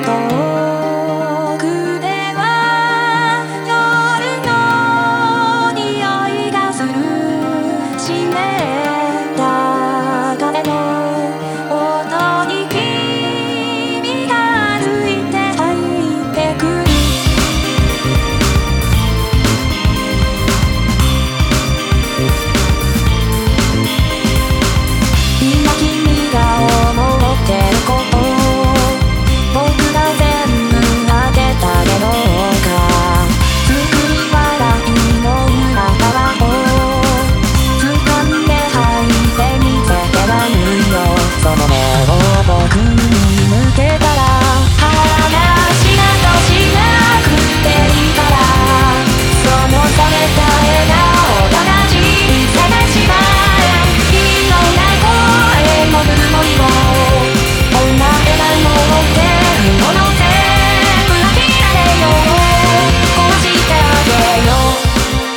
遠くでは夜の匂いがする。湿った風の音に君が歩いて入ってくる。今君が思ってること僕が全部当てたけどか。作り笑いの裏側を掴んで吐いてみせてやるよ。その目を僕に向けたら話などしなくていいから。その冷めた笑顔が小さな島いろんな声もぬるもりもこんな笑顔を持ってるもの全部諦めよう。壊してあげよう。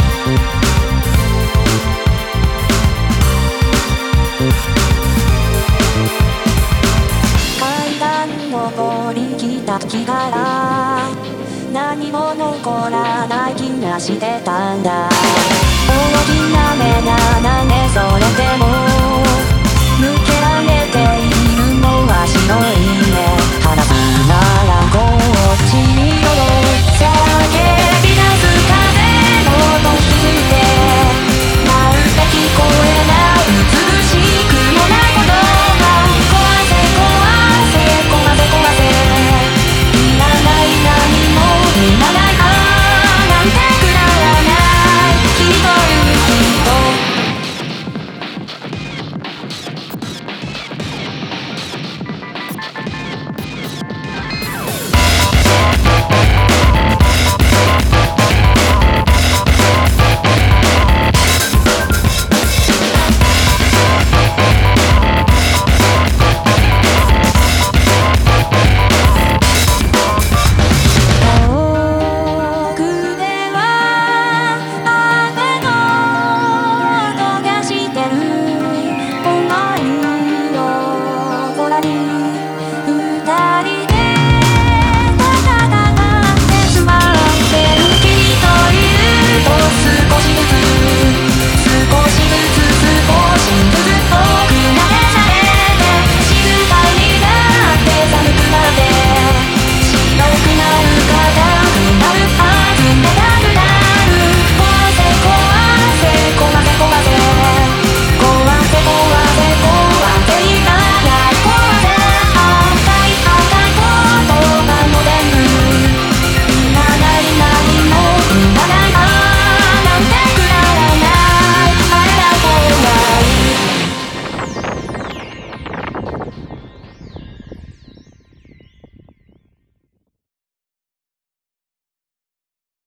階段登りきた時から何も残らない気がしてたんだ。大きな目が投げそれても抜けられているのは白